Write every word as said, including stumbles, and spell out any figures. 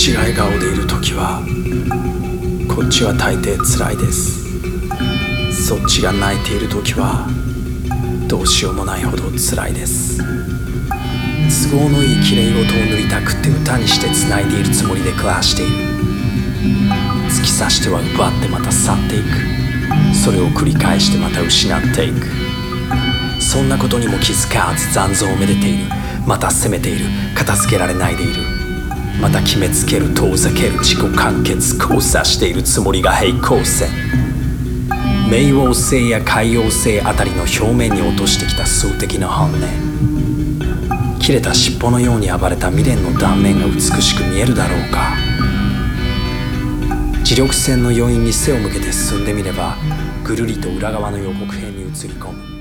ちが笑顔でいる時はこっちは大抵辛いです。そっちが泣いている時はどうしようもないほど辛いです。都合のいい綺麗事を塗りたくって歌にして繋いでいるつもりで暮らしている。突き刺しては奪ってまた去っていく。それを繰り返してまた失っていく。そんなことにも気づかず残像をめでている。また責めている。片付けられないでいる。また決めつける遠ざける自己完結交差しているつもりが平行線。冥王星や海王星あたりの表面に落としてきた数的な本音。切れた尻尾のように暴れた未練の断面が美しく見えるだろうか。磁力線の余韻に背を向けて進んでみればぐるりと裏側の予告編に映り込む。